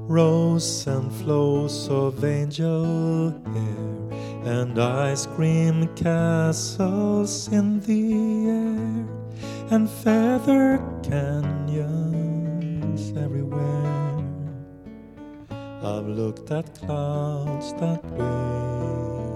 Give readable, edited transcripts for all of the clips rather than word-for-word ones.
Rows and flows of angel hair and ice cream castles in the air and feather canyons everywhere. I've looked at clouds that way,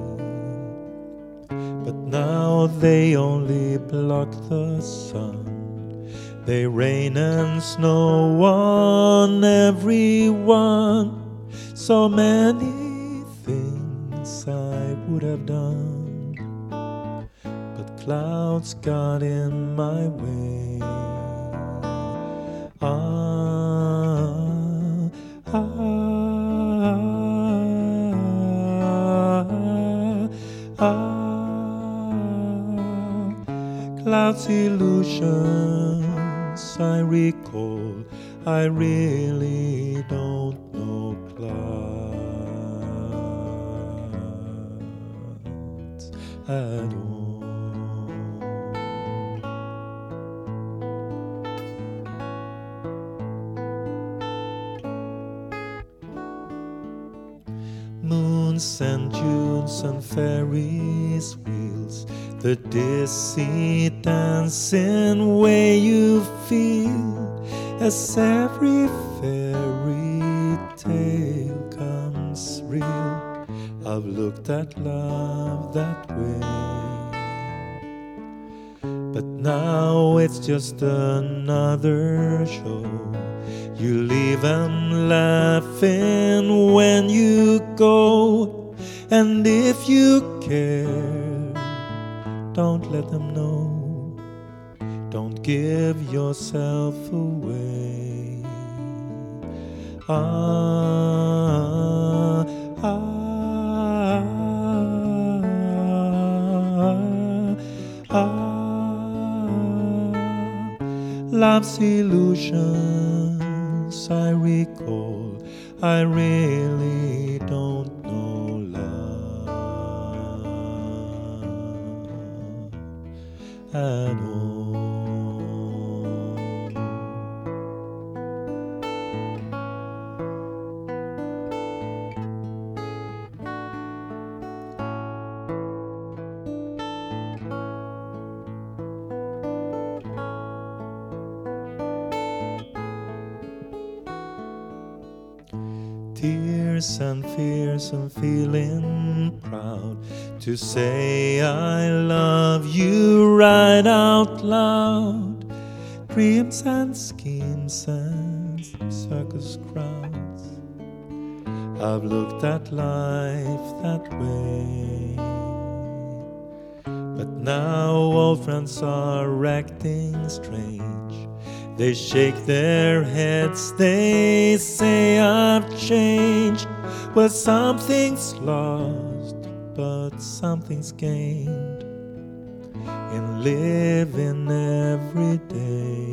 but now they only block the sun. They rain and snow on everyone. So many things I would have done, but clouds got in my way. Clouds illusions I recall. I really don't know clouds at all. Moons and Junes and Ferris wheels, the dizzy dancing way you feel as every fairy tale comes real. I've looked at love that way, but now it's just another show. You leave them laughing when you go, and if you care, don't let them know. Don't give yourself away. Love's illusions I recall. I really don't know love at all. Tears and fears and feeling proud to say I love you right out loud. Dreams and schemes and circus crowds. I've looked at life that way, but now old friends are acting strange. They shake their heads, they say I've changed. Well, something's lost, but something's gained in living every day.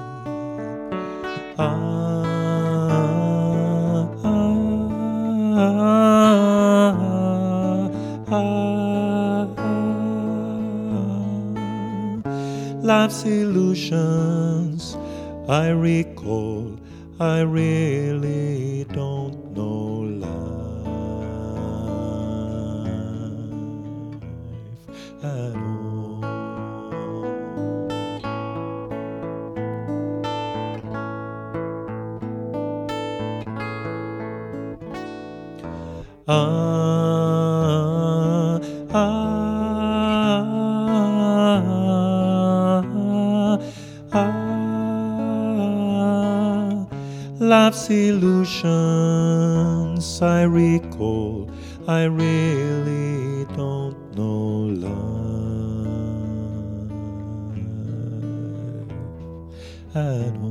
Life's illusions I recall. I really don't know life at all. Life's illusions I recall. I really don't know life at all.